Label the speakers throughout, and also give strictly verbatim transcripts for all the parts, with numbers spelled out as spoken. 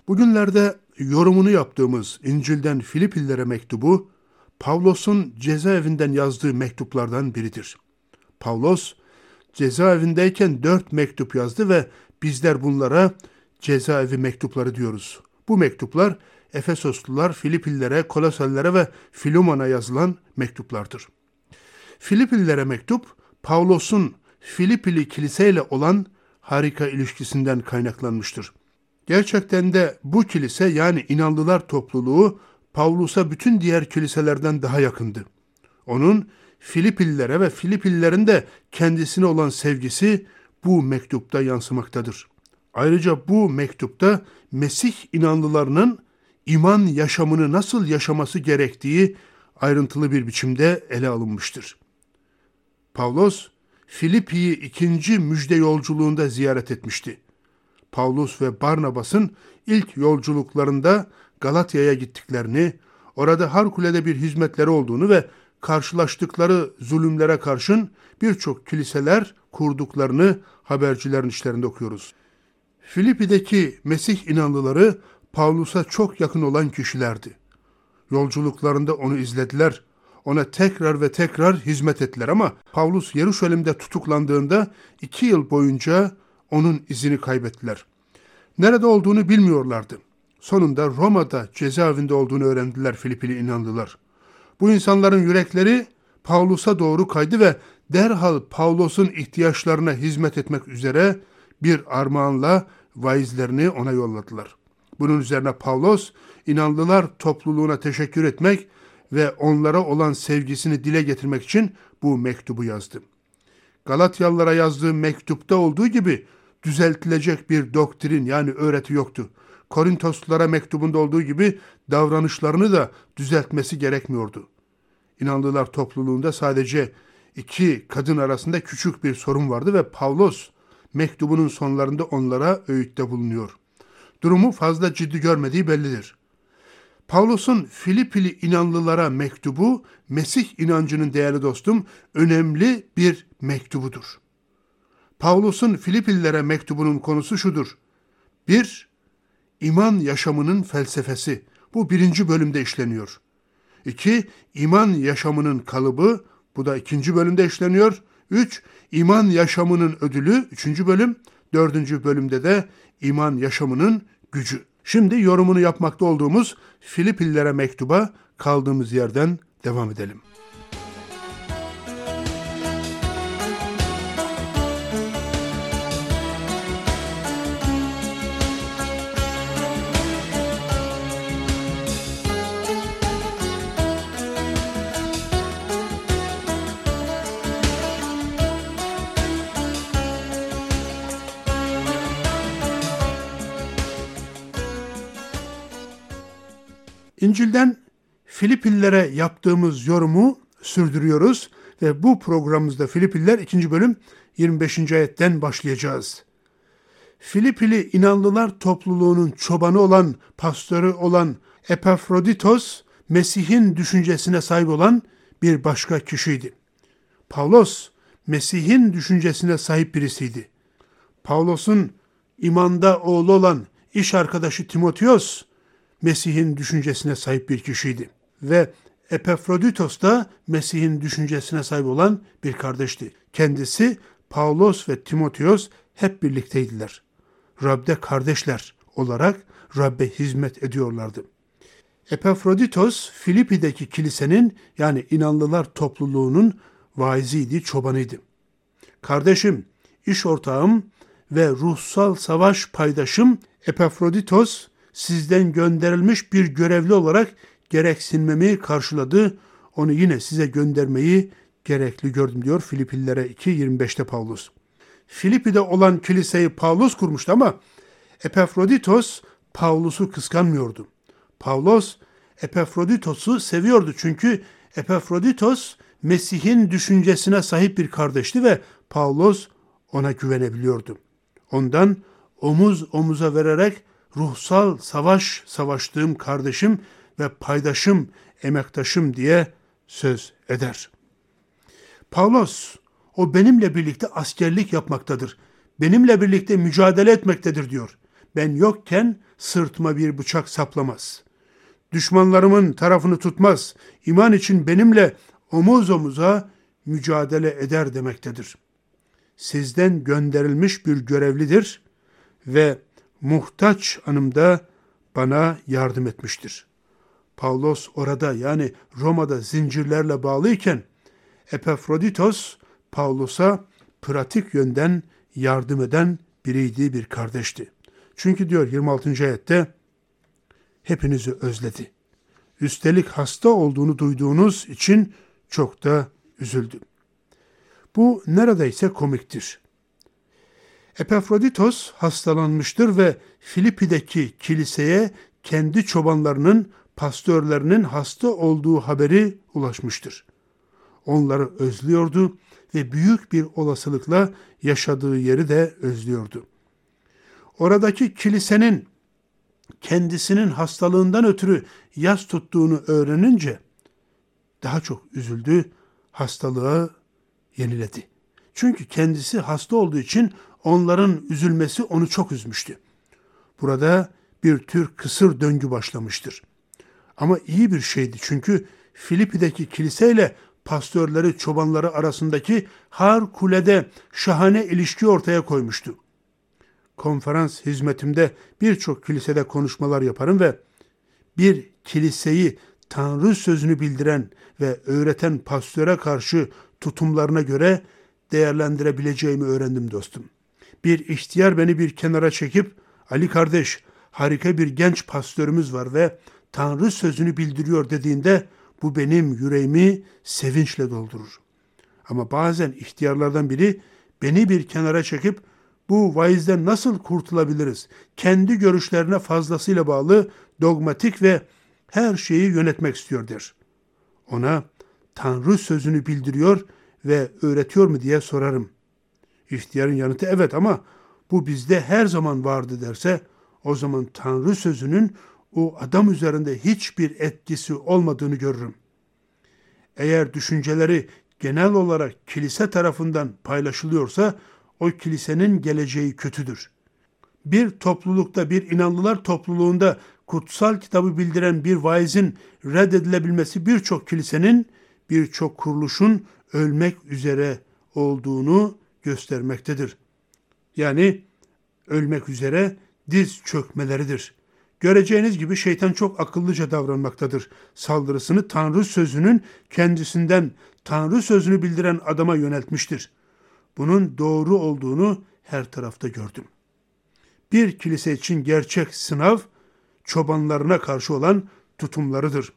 Speaker 1: Bugünlerde yorumunu yaptığımız İncil'den Filipillilere mektubu, Pavlos'un cezaevinden yazdığı mektuplardan biridir. Pavlos, cezaevindeyken dört mektup yazdı ve bizler bunlara cezaevi mektupları diyoruz. Bu mektuplar Efesoslular, Filipillilere, Kolosallilere ve Filemon'a yazılan mektuplardır. Filipillilere mektup, Pavlos'un Filipili kiliseyle olan harika ilişkisinden kaynaklanmıştır. Gerçekten de bu kilise, yani inanlılar topluluğu, Pavlus'a bütün diğer kiliselerden daha yakındı. Onun Filipillilere ve Filipililerin de kendisine olan sevgisi bu mektupta yansımaktadır. Ayrıca bu mektupta Mesih inanlılarının iman yaşamını nasıl yaşaması gerektiği ayrıntılı bir biçimde ele alınmıştır. Pavlos, Filipi'yi ikinci müjde yolculuğunda ziyaret etmişti. Pavlus ve Barnabas'ın ilk yolculuklarında Galatya'ya gittiklerini, orada harikulade bir hizmetleri olduğunu ve karşılaştıkları zulümlere karşın birçok kiliseler kurduklarını habercilerin işlerinde okuyoruz. Filipi'deki Mesih inanlıları Pavlus'a çok yakın olan kişilerdi. Yolculuklarında onu izlediler, ona tekrar ve tekrar hizmet ettiler ama Pavlus Yeruşalim'de tutuklandığında iki yıl boyunca onun izini kaybettiler. Nerede olduğunu bilmiyorlardı. Sonunda Roma'da cezaevinde olduğunu öğrendiler Filipili inanlılar. Bu insanların yürekleri Pavlus'a doğru kaydı ve derhal Pavlus'un ihtiyaçlarına hizmet etmek üzere bir armağanla vaizlerini ona yolladılar. Bunun üzerine Pavlos, inanlılar topluluğuna teşekkür etmek ve onlara olan sevgisini dile getirmek için bu mektubu yazdı. Galatyalılara yazdığı mektupta olduğu gibi düzeltilecek bir doktrin, yani öğreti yoktu. Korintoslulara mektubunda olduğu gibi davranışlarını da düzeltmesi gerekmiyordu. İnanlılar topluluğunda sadece iki kadın arasında küçük bir sorun vardı ve Pavlos mektubunun sonlarında onlara öğütte bulunuyor. Durumu fazla ciddi görmediği bellidir. Pavlos'un Filipili inanlılara mektubu, Mesih inancının değerli dostum, önemli bir mektubudur. Pavlos'un Filipililere mektubunun konusu şudur. bir. İman yaşamının felsefesi. Bu birinci bölümde işleniyor. iki. İman yaşamının kalıbı. Bu da ikinci bölümde işleniyor. üç. İman yaşamının ödülü. Üçüncü bölüm. Dördüncü bölümde de iman yaşamının gücü. Şimdi yorumunu yapmakta olduğumuz Filipillilere mektuba kaldığımız yerden devam edelim. İncil'den Filipillilere yaptığımız yorumu sürdürüyoruz ve bu programımızda Filipililer ikinci bölüm yirmi beşinci ayetten başlayacağız. Filipili inanlılar topluluğunun çobanı olan, pastörü olan Epafroditos, Mesih'in düşüncesine sahip olan bir başka kişiydi. Pavlos, Mesih'in düşüncesine sahip birisiydi. Pavlos'un imanda oğlu olan iş arkadaşı Timoteos, Mesih'in düşüncesine sahip bir kişiydi. Ve Epafroditos da Mesih'in düşüncesine sahip olan bir kardeşti. Kendisi, Pavlos ve Timoteos hep birlikteydiler. Rab'de kardeşler olarak Rab'be hizmet ediyorlardı. Epafroditos, Filipi'deki kilisenin, yani inanlılar topluluğunun vaiziydi, çobanıydı. Kardeşim, iş ortağım ve ruhsal savaş paydaşım Epafroditos, sizden gönderilmiş bir görevli olarak gereksinmemi karşıladı. Onu yine size göndermeyi gerekli gördüm diyor Filipillilere iki yirmi beşte Pavlus. Filipi'de olan kiliseyi Pavlus kurmuştu ama Epafroditos Pavlus'u kıskanmıyordu. Pavlos Epafroditos'u seviyordu çünkü Epafroditos Mesih'in düşüncesine sahip bir kardeşti ve Pavlos ona güvenebiliyordu. Ondan omuz omuza vererek ruhsal savaş savaştığım kardeşim ve paydaşım, emektaşım diye söz eder. Pavlos, o benimle birlikte askerlik yapmaktadır. Benimle birlikte mücadele etmektedir diyor. Ben yokken sırtıma bir bıçak saplamaz. Düşmanlarımın tarafını tutmaz. İman için benimle omuz omuza mücadele eder demektedir. Sizden gönderilmiş bir görevlidir ve muhtaç anımda bana yardım etmiştir. Pavlos orada, yani Roma'da zincirlerle bağlıyken Epafroditos Pavlos'a pratik yönden yardım eden biriydi, bir kardeşti. Çünkü diyor yirmi altıncı ayette, hepinizi özledi. Üstelik hasta olduğunu duyduğunuz için çok da üzüldü. Bu neredeyse komiktir. Epafroditos hastalanmıştır ve Filipi'deki kiliseye kendi çobanlarının, pastörlerinin hasta olduğu haberi ulaşmıştır. Onları özlüyordu ve büyük bir olasılıkla yaşadığı yeri de özlüyordu. Oradaki kilisenin kendisinin hastalığından ötürü yas tuttuğunu öğrenince daha çok üzüldü, hastalığı yeniledi. Çünkü kendisi hasta olduğu için onların üzülmesi onu çok üzmüştü. Burada bir tür kısır döngü başlamıştır. Ama iyi bir şeydi, çünkü Filipi'deki kiliseyle pastörleri, çobanları arasındaki harikulade şahane ilişki ortaya koymuştu. Konferans hizmetimde birçok kilisede konuşmalar yaparım ve bir kiliseyi Tanrı sözünü bildiren ve öğreten pastöre karşı tutumlarına göre değerlendirebileceğimi öğrendim dostum. Bir ihtiyar beni bir kenara çekip, Ali kardeş, harika bir genç pastörümüz var ve Tanrı sözünü bildiriyor dediğinde bu benim yüreğimi sevinçle doldurur. Ama bazen ihtiyarlardan biri beni bir kenara çekip bu vaizden nasıl kurtulabiliriz? Kendi görüşlerine fazlasıyla bağlı, dogmatik ve her şeyi yönetmek istiyor der. Ona Tanrı sözünü bildiriyor ve öğretiyor mu diye sorarım. İhtiyarın yanıtı evet ama bu bizde her zaman vardı derse, o zaman Tanrı sözünün o adam üzerinde hiçbir etkisi olmadığını görürüm. Eğer düşünceleri genel olarak kilise tarafından paylaşılıyorsa o kilisenin geleceği kötüdür. Bir toplulukta, bir inanlılar topluluğunda kutsal kitabı bildiren bir vaizin reddedilebilmesi birçok kilisenin, birçok kuruluşun ölmek üzere olduğunu göstermektedir. Yani ölmek üzere diz çökmeleridir. Göreceğiniz gibi şeytan çok akıllıca davranmaktadır. Saldırısını Tanrı sözünün kendisinden Tanrı sözünü bildiren adama yöneltmiştir. Bunun doğru olduğunu her tarafta gördüm. Bir kilise için gerçek sınav, çobanlarına karşı olan tutumlarıdır.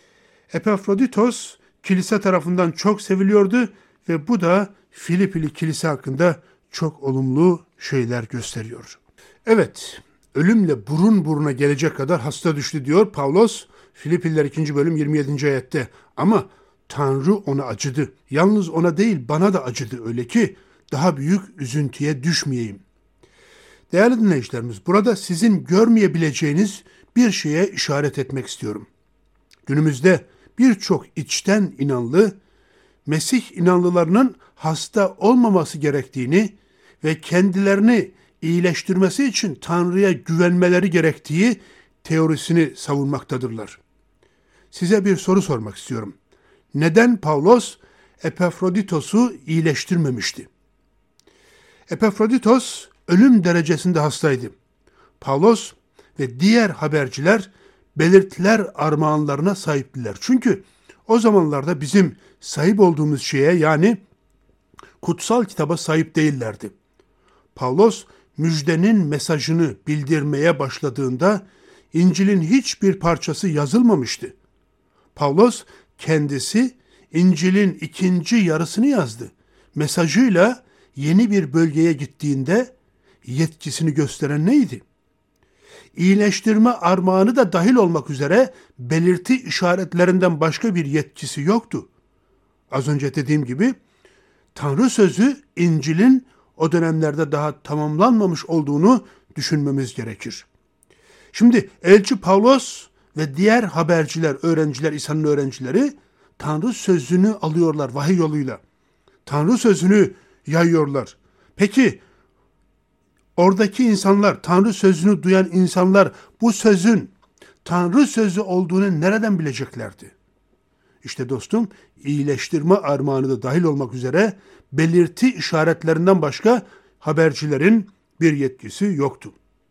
Speaker 1: Epafroditos kilise tarafından çok seviliyordu ve bu da Filipili kilise hakkında çok olumlu şeyler gösteriyor. Evet, ölümle burun buruna gelecek kadar hasta düştü diyor Pavlos, Filipililer ikinci bölüm yirmi yedinci ayette. Ama Tanrı ona acıdı. Yalnız ona değil, bana da acıdı, öyle ki daha büyük üzüntüye düşmeyeyim. Değerli dinleyicilerimiz, burada sizin görmeyebileceğiniz bir şeye işaret etmek istiyorum. Günümüzde birçok içten inanlı, Mesih inanlılarının hasta olmaması gerektiğini ve kendilerini iyileştirmesi için Tanrı'ya güvenmeleri gerektiği teorisini savunmaktadırlar. Size bir soru sormak istiyorum. Neden Pavlos Epafroditos'u iyileştirmemişti? Epafroditos ölüm derecesinde hastaydı. Pavlos ve diğer haberciler belirtiler armağanlarına sahiptiler. Çünkü o zamanlarda bizim sahip olduğumuz şeye, yani kutsal kitaba sahip değillerdi. Pavlos müjdenin mesajını bildirmeye başladığında İncil'in hiçbir parçası yazılmamıştı. Pavlos kendisi İncil'in ikinci yarısını yazdı. Mesajıyla yeni bir bölgeye gittiğinde yetkisini gösteren neydi? İyileştirme armağanı da dahil olmak üzere belirti işaretlerinden başka bir yetkisi yoktu. Az önce dediğim gibi Tanrı sözü İncil'in o dönemlerde daha tamamlanmamış olduğunu düşünmemiz gerekir. Şimdi elçi Pavlos ve diğer haberciler, öğrenciler, İsa'nın öğrencileri Tanrı sözünü alıyorlar vahiy yoluyla. Tanrı sözünü yayıyorlar. Peki Oradaki insanlar, Tanrı sözünü duyan insanlar bu sözün Tanrı sözü olduğunu nereden bileceklerdi? İşte dostum, iyileştirme armağanı da dahil olmak üzere belirti işaretlerinden başka habercilerin bir yetkisi yoktu.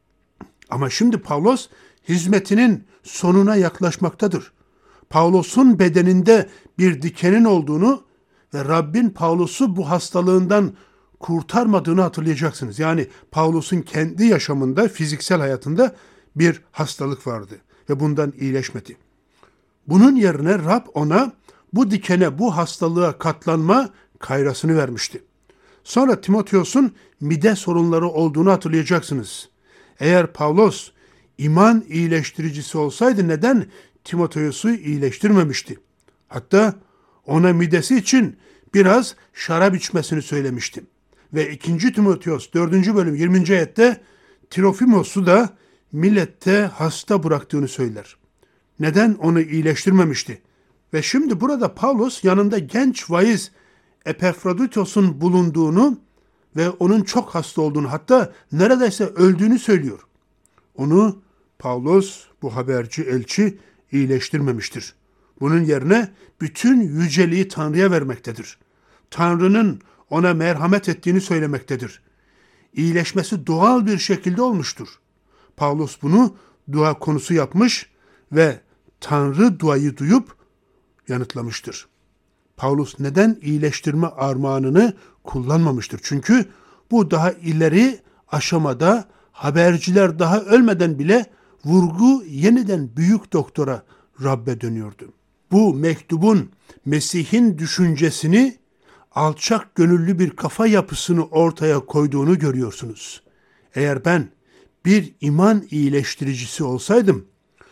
Speaker 1: Ama şimdi Pavlos hizmetinin sonuna yaklaşmaktadır. Pavlos'un bedeninde bir dikenin olduğunu ve Rabbin Pavlos'u bu hastalığından kurtarmadığını hatırlayacaksınız. Yani Pavlos'un kendi yaşamında, fiziksel hayatında bir hastalık vardı ve bundan iyileşmedi. Bunun yerine Rab ona bu dikene, bu hastalığa katlanma kayrasını vermişti. Sonra Timoteos'un mide sorunları olduğunu hatırlayacaksınız. Eğer Pavlos iman iyileştiricisi olsaydı neden Timoteos'u iyileştirmemişti? Hatta ona midesi için biraz şarap içmesini söylemişti. Ve ikinci Timoteos dördüncü bölüm yirminci ayette Trofimos'u da millette hasta bıraktığını söyler. Neden onu iyileştirmemişti? Ve şimdi burada Pavlos yanında genç vaiz Epafroditos'un bulunduğunu ve onun çok hasta olduğunu, hatta neredeyse öldüğünü söylüyor. Onu Pavlos, bu haberci elçi, iyileştirmemiştir. Bunun yerine bütün yüceliği Tanrı'ya vermektedir. Tanrı'nın ona merhamet ettiğini söylemektedir. İyileşmesi doğal bir şekilde olmuştur. Pavlos bunu dua konusu yapmış ve Tanrı duayı duyup yanıtlamıştır. Pavlos neden iyileştirme armağanını kullanmamıştır? Çünkü bu daha ileri aşamada haberciler daha ölmeden bile vurgu yeniden büyük doktora, Rabbe dönüyordu. Bu mektubun Mesih'in düşüncesini, alçak gönüllü bir kafa yapısını ortaya koyduğunu görüyorsunuz. Eğer ben bir iman iyileştiricisi olsaydım,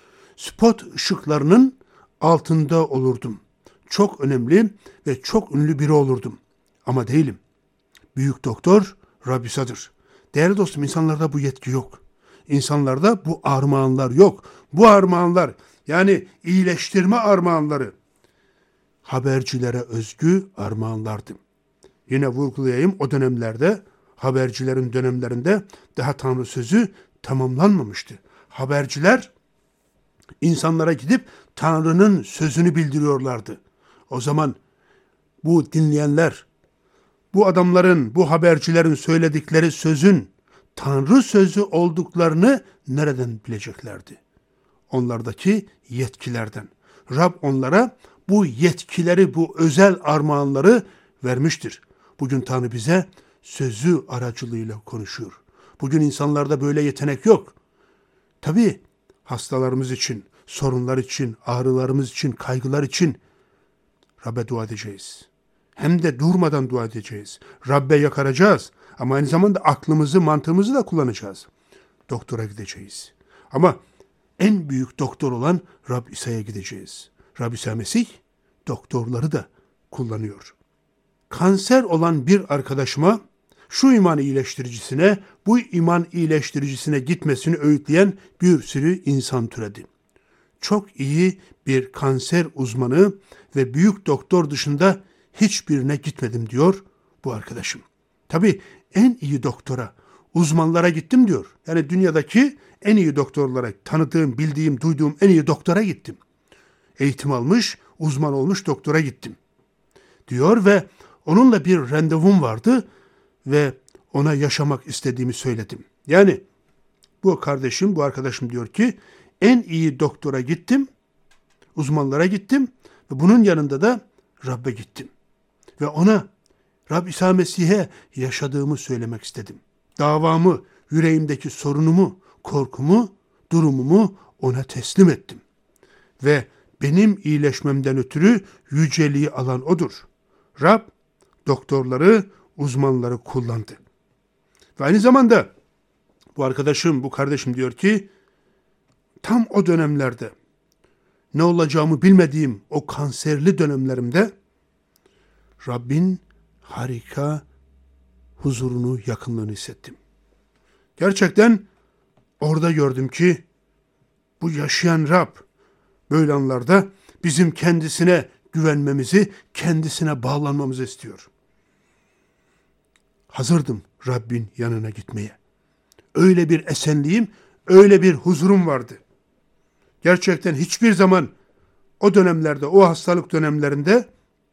Speaker 1: spot ışıklarının altında olurdum. Çok önemli ve çok ünlü biri olurdum. Ama değilim. Büyük doktor Rab İsa'dır. Değerli dostum, insanlarda bu yetki yok. İnsanlarda bu armağanlar yok. Bu armağanlar, yani iyileştirme armağanları, habercilere özgü armağanlardı. Yine vurgulayayım, o dönemlerde, habercilerin dönemlerinde daha Tanrı sözü tamamlanmamıştı. Haberciler insanlara gidip Tanrı'nın sözünü bildiriyorlardı. O zaman bu dinleyenler, bu adamların, bu habercilerin söyledikleri sözün Tanrı sözü olduklarını nereden bileceklerdi? Onlardaki yetkilerden. Rab onlara bu yetkileri, bu özel armağanları vermiştir. Bugün Tanrı bize sözü aracılığıyla konuşuyor. Bugün insanlarda böyle yetenek yok. Tabii hastalarımız için, sorunlar için, ağrılarımız için, kaygılar için Rabbe dua edeceğiz. Hem de durmadan dua edeceğiz. Rabbe yakaracağız. Ama aynı zamanda aklımızı, mantığımızı da kullanacağız. Doktora gideceğiz. Ama en büyük doktor olan Rab İsa'ya gideceğiz. Rab İsa Mesih doktorları da kullanıyor. Kanser olan bir arkadaşıma şu iman iyileştiricisine, bu iman iyileştiricisine gitmesini öğütleyen bir sürü insan türedi. Çok iyi bir kanser uzmanı ve büyük doktor dışında hiçbirine gitmedim diyor bu arkadaşım. Tabii en iyi doktora, uzmanlara gittim diyor. Yani dünyadaki en iyi doktorlara, tanıdığım, bildiğim, duyduğum en iyi doktora gittim. Eğitim almış, uzman olmuş doktora gittim diyor ve onunla bir randevum vardı ve ona yaşamak istediğimi söyledim. Yani bu kardeşim, bu arkadaşım diyor ki en iyi doktora gittim, uzmanlara gittim ve bunun yanında da Rabbe gittim. Ve ona Rab İsa Mesih'e yaşadığımı söylemek istedim. Davamı, yüreğimdeki sorunumu, korkumu, durumumu ona teslim ettim. Ve benim iyileşmemden ötürü yüceliği alan odur. Rab doktorları, uzmanları kullandı. Ve aynı zamanda bu arkadaşım, bu kardeşim diyor ki tam o dönemlerde, ne olacağımı bilmediğim o kanserli dönemlerimde Rabbin harika huzurunu, yakınlığını hissettim. Gerçekten orada gördüm ki bu yaşayan Rab böyle anlarda bizim kendisine güvenmemizi, kendisine bağlanmamızı istiyor. Hazırdım Rabbin yanına gitmeye. öyle bir esenliğim, öyle bir huzurum vardı. Gerçekten hiçbir zaman o dönemlerde, o hastalık dönemlerinde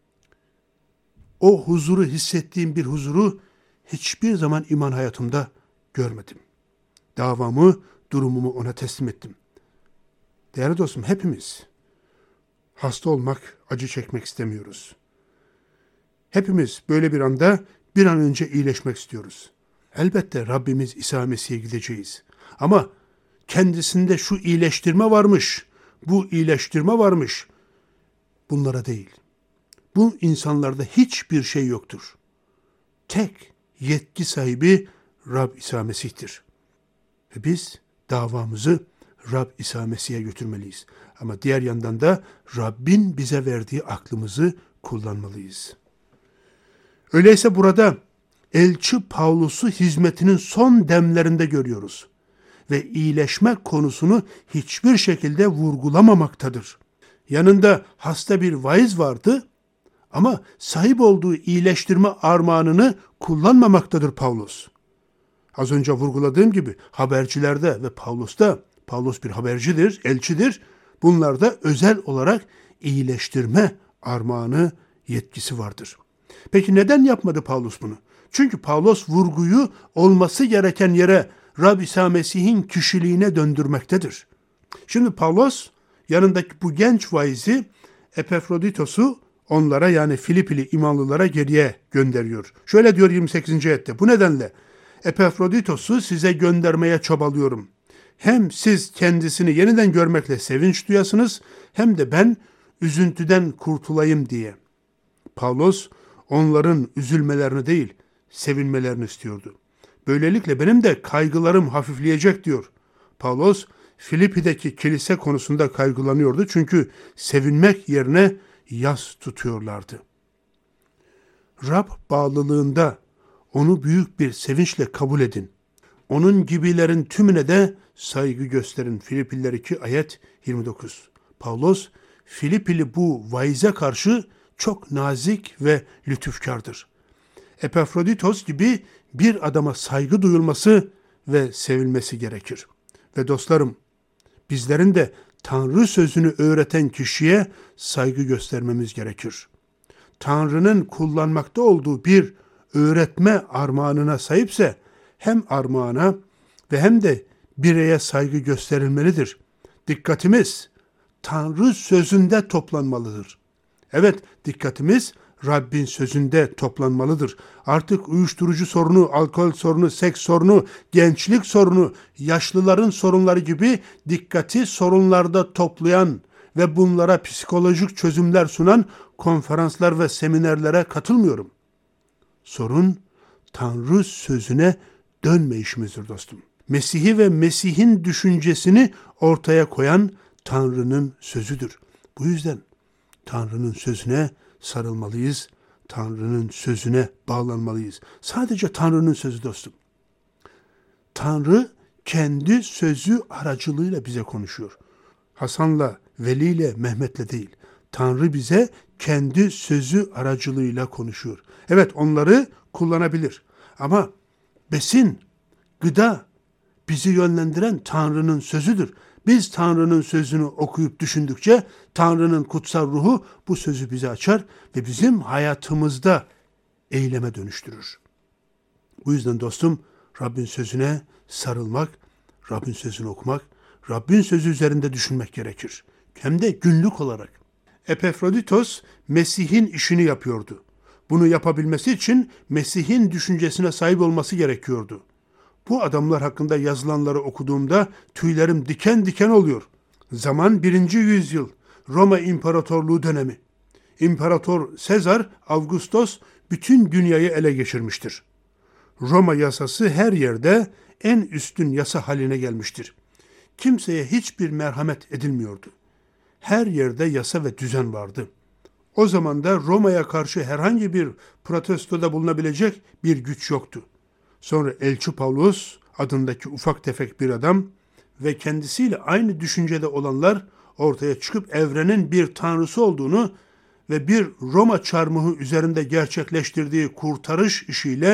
Speaker 1: o huzuru hissettiğim bir huzuru hiçbir zaman iman hayatımda görmedim. Davamı, durumumu ona teslim ettim. Değerli dostum, hepimiz hasta olmak, acı çekmek istemiyoruz. Hepimiz böyle bir anda bir an önce iyileşmek istiyoruz. Elbette Rabbimiz İsa Mesih'e gideceğiz. Ama kendisinde şu iyileştirme varmış, bu iyileştirme varmış. Bunlara değil. Bu insanlarda hiçbir şey yoktur. Tek yetki sahibi Rab İsa Mesih'tir. Ve biz davamızı Rab İsa Mesih'e götürmeliyiz. Ama diğer yandan da Rabbin bize verdiği aklımızı kullanmalıyız. Öyleyse burada elçi Pavlus'u hizmetinin son demlerinde görüyoruz. Ve iyileşme konusunu hiçbir şekilde vurgulamamaktadır. Yanında hasta bir vaiz vardı ama sahip olduğu iyileştirme armağanını kullanmamaktadır Pavlus. Az önce vurguladığım gibi habercilerde ve Pavlus'ta, Pavlus bir habercidir, elçidir. Bunlarda özel olarak iyileştirme armağanı, yetkisi vardır. Peki neden yapmadı Pavlus bunu? Çünkü Pavlus vurguyu olması gereken yere, Rab İsa Mesih'in kişiliğine döndürmektedir. Şimdi Pavlus yanındaki bu genç vaizi Epafroditos'u onlara, yani Filipili imanlılara geriye gönderiyor. Şöyle diyor yirmi sekizinci ayette: bu nedenle Epafroditos'u size göndermeye çabalıyorum. Hem siz kendisini yeniden görmekle sevinç duyasınız, hem de ben üzüntüden kurtulayım diye. Pavlus onların üzülmelerini değil, sevinmelerini istiyordu. Böylelikle benim de kaygılarım hafifleyecek diyor. Pavlus Filipi'deki kilise konusunda kaygılanıyordu çünkü sevinmek yerine yas tutuyorlardı. Rab bağlılığında onu büyük bir sevinçle kabul edin. Onun gibilerin tümüne de saygı gösterin. Filipililer iki ayet yirmi dokuz. Pavlus Filipili bu vaize karşı çok nazik ve lütufkardır. Epafroditos gibi bir adama saygı duyulması ve sevilmesi gerekir. Ve dostlarım, bizlerin de Tanrı sözünü öğreten kişiye saygı göstermemiz gerekir. Tanrı'nın kullanmakta olduğu bir öğretme armağanına sahipse hem armağana ve hem de bireye saygı gösterilmelidir. Dikkatimiz Tanrı sözünde toplanmalıdır. Evet, dikkatimiz Rabbin sözünde toplanmalıdır. Artık uyuşturucu sorunu, alkol sorunu, seks sorunu, gençlik sorunu, yaşlıların sorunları gibi dikkati sorunlarda toplayan ve bunlara psikolojik çözümler sunan konferanslar ve seminerlere katılmıyorum. Sorun Tanrı sözüne dönmeyişimizdir dostum. Mesih'i ve Mesih'in düşüncesini ortaya koyan Tanrı'nın sözüdür. Bu yüzden Tanrı'nın sözüne sarılmalıyız, Tanrı'nın sözüne bağlanmalıyız. Sadece Tanrı'nın sözü dostum. Tanrı kendi sözü aracılığıyla bize konuşuyor. Hasan'la, Veli'yle, Mehmet'le değil. Tanrı bize kendi sözü aracılığıyla konuşuyor. Evet, onları kullanabilir. Ama besin, gıda bizi yönlendiren Tanrı'nın sözüdür. Biz Tanrı'nın sözünü okuyup düşündükçe Tanrı'nın kutsal ruhu bu sözü bize açar ve bizim hayatımızda eyleme dönüştürür. Bu yüzden dostum, Rabbin sözüne sarılmak, Rabbin sözünü okumak, Rabbin sözü üzerinde düşünmek gerekir. Hem de günlük olarak. Epafroditos Mesih'in işini yapıyordu. Bunu yapabilmesi için Mesih'in düşüncesine sahip olması gerekiyordu. Bu adamlar hakkında yazılanları okuduğumda tüylerim diken diken oluyor. Zaman birinci yüzyıl, Roma İmparatorluğu dönemi. İmparator Sezar Augustos bütün dünyayı ele geçirmiştir. Roma yasası her yerde en üstün yasa haline gelmiştir. Kimseye hiçbir merhamet edilmiyordu. Her yerde yasa ve düzen vardı. O zaman da Roma'ya karşı herhangi bir protestoda bulunabilecek bir güç yoktu. Sonra Elçi Pavlus adındaki ufak tefek bir adam ve kendisiyle aynı düşüncede olanlar ortaya çıkıp evrenin bir tanrısı olduğunu ve bir Roma çarmıhı üzerinde gerçekleştirdiği kurtarış işiyle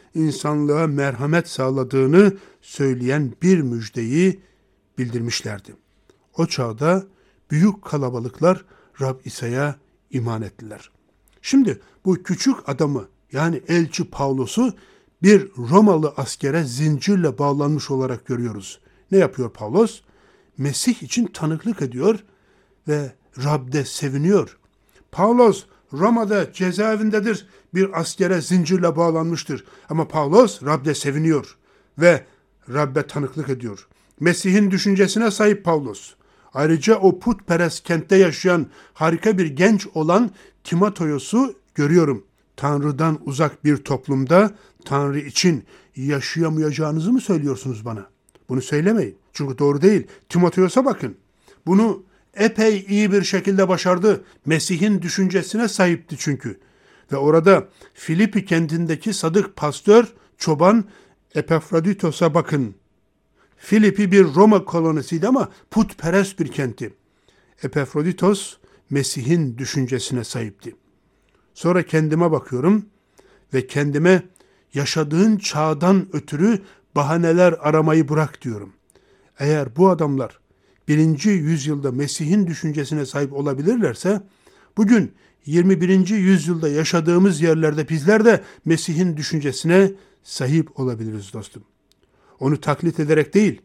Speaker 1: insanlığa merhamet sağladığını söyleyen bir müjdeyi bildirmişlerdi. O çağda büyük kalabalıklar Rab İsa'ya iman ettiler. Şimdi bu küçük adamı, yani elçi Pavlus'u bir Romalı askere zincirle bağlanmış olarak görüyoruz. Ne yapıyor Pavlos? Mesih için tanıklık ediyor ve Rab'de seviniyor. Pavlos Roma'da cezaevindedir, bir askere zincirle bağlanmıştır. Ama Pavlos Rab'de seviniyor ve Rab'be tanıklık ediyor. Mesih'in düşüncesine sahip Pavlos. Ayrıca o putperest kentte yaşayan harika bir genç olan Timoteos'u görüyorum. Tanrı'dan uzak bir toplumda Tanrı için yaşayamayacağınızı mı söylüyorsunuz bana? Bunu söylemeyin. Çünkü doğru değil. Timoteos'a bakın. Bunu epey iyi bir şekilde başardı. Mesih'in düşüncesine sahipti çünkü. Ve orada Filipi kentindeki sadık pastör, çoban Epafroditos'a bakın. Filipi bir Roma kolonisiydi ama putperest bir kentti. Epafroditos Mesih'in düşüncesine sahipti. Sonra kendime bakıyorum ve kendime yaşadığın çağdan ötürü bahaneler aramayı bırak diyorum. Eğer bu adamlar birinci yüzyılda Mesih'in düşüncesine sahip olabilirlerse, bugün yirmi birinci yüzyılda yaşadığımız yerlerde bizler de Mesih'in düşüncesine sahip olabiliriz dostum. Onu taklit ederek değil,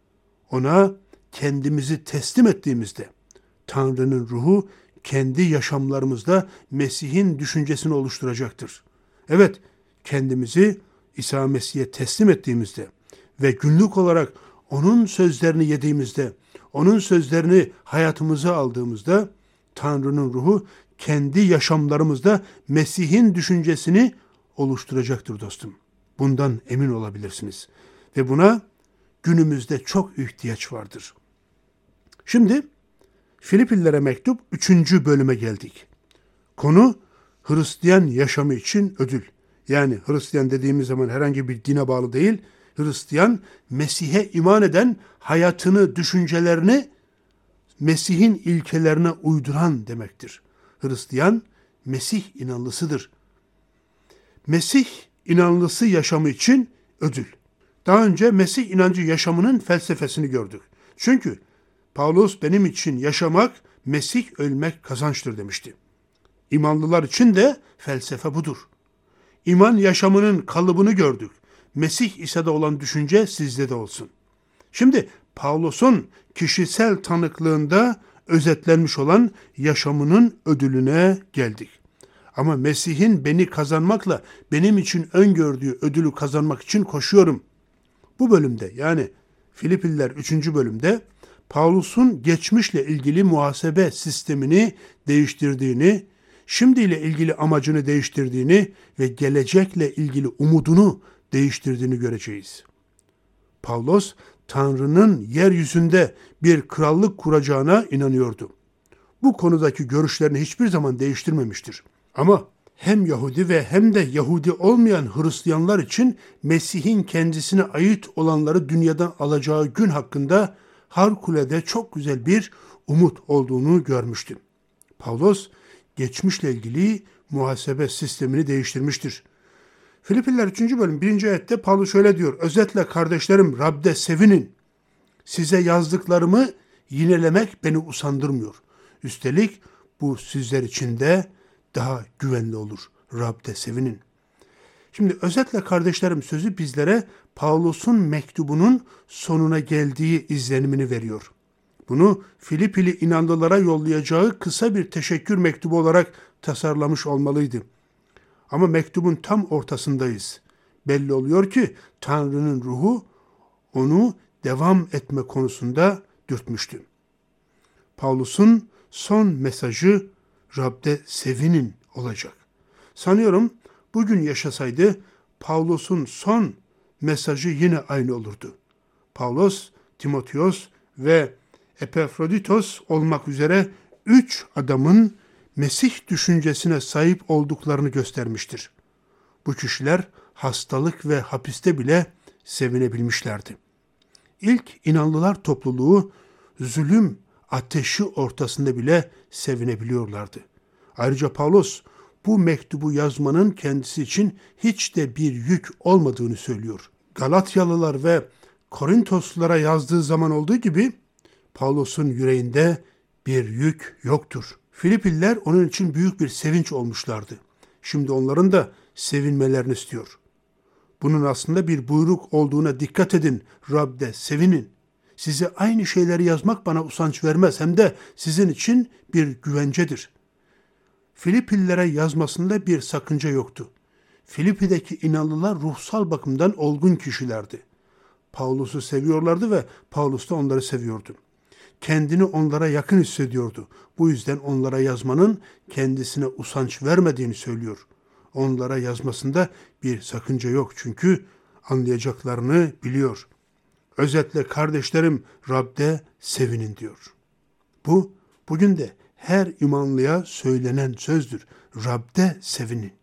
Speaker 1: ona kendimizi teslim ettiğimizde, Tanrı'nın ruhu kendi yaşamlarımızda Mesih'in düşüncesini oluşturacaktır. Evet, kendimizi İsa Mesih'e teslim ettiğimizde ve günlük olarak onun sözlerini yediğimizde, onun sözlerini hayatımıza aldığımızda, Tanrı'nın ruhu kendi yaşamlarımızda Mesih'in düşüncesini oluşturacaktır dostum. Bundan emin olabilirsiniz. Ve buna günümüzde çok ihtiyaç vardır. Şimdi Filipililere mektup üçüncü bölüme geldik. Konu Hristiyan yaşamı için ödül. Yani Hristiyan dediğimiz zaman herhangi bir dine bağlı değil, Hristiyan Mesih'e iman eden, hayatını, düşüncelerini Mesih'in ilkelerine uyduran demektir. Hristiyan Mesih inanlısıdır. Mesih inanlısı yaşamı için ödül. Daha önce Mesih inancı yaşamının felsefesini gördük. Çünkü Pavlos benim için yaşamak, Mesih ölmek kazançtır demişti. İmanlılar için de felsefe budur. İman yaşamının kalıbını gördük. Mesih İsa'da olan düşünce sizde de olsun. Şimdi Pavlos'un kişisel tanıklığında özetlenmiş olan yaşamının ödülüne geldik. Ama Mesih'in beni kazanmakla benim için öngördüğü ödülü kazanmak için koşuyorum. Bu bölümde, yani Filipililer üçüncü bölümde Pavlos'un geçmişle ilgili muhasebe sistemini değiştirdiğini, şimdiyle ilgili amacını değiştirdiğini ve gelecekle ilgili umudunu değiştirdiğini göreceğiz. Pavlos, Tanrı'nın yeryüzünde bir krallık kuracağına inanıyordu. Bu konudaki görüşlerini hiçbir zaman değiştirmemiştir. Ama hem Yahudi ve hem de Yahudi olmayan Hristiyanlar için Mesih'in kendisine ait olanları dünyadan alacağı gün hakkında harikulade çok güzel bir umut olduğunu görmüştüm. Pavlos, geçmişle ilgili muhasebe sistemini değiştirmiştir. Filipililer üçüncü bölüm birinci ayette Pavlos şöyle diyor: özetle kardeşlerim, Rab'de sevinin. Size yazdıklarımı yinelemek beni usandırmıyor. Üstelik bu sizler için de daha güvenli olur. Rab'de sevinin. Şimdi özetle kardeşlerim sözü bizlere Pavlos'un mektubunun sonuna geldiği izlenimini veriyor. Bunu Filipili inanlılara yollayacağı kısa bir teşekkür mektubu olarak tasarlamış olmalıydı. Ama mektubun tam ortasındayız. Belli oluyor ki Tanrı'nın ruhu onu devam etme konusunda dürtmüştü. Pavlos'un son mesajı Rab'de sevinin olacak. Sanıyorum bugün yaşasaydı Pavlos'un son mesajı yine aynı olurdu. Pavlos, Timoteos ve Epafroditos olmak üzere üç adamın Mesih düşüncesine sahip olduklarını göstermiştir. Bu kişiler hastalık ve hapiste bile sevinebilmişlerdi. İlk inanlılar topluluğu zulüm ateşi ortasında bile sevinebiliyorlardı. Ayrıca Pavlos bu mektubu yazmanın kendisi için hiç de bir yük olmadığını söylüyor. Galatyalılar ve Korintoslulara yazdığı zaman olduğu gibi Pavlos'un yüreğinde bir yük yoktur. Filipililer onun için büyük bir sevinç olmuşlardı. Şimdi onların da sevinmelerini istiyor. Bunun aslında bir buyruk olduğuna dikkat edin. Rab'de sevinin. Size aynı şeyleri yazmak bana usanç vermez. Hem de sizin için bir güvencedir. Filipililere yazmasında bir sakınca yoktu. Filipi'deki inanlılar ruhsal bakımdan olgun kişilerdi. Pavlus'u seviyorlardı ve Pavlus da onları seviyordu. Kendini onlara yakın hissediyordu. Bu yüzden onlara yazmanın kendisine usanç vermediğini söylüyor. Onlara yazmasında bir sakınca yok çünkü anlayacaklarını biliyor. Özetle kardeşlerim, Rab'de sevinin diyor. Bu bugün de her imanlıya söylenen sözdür. Rab'de sevinin.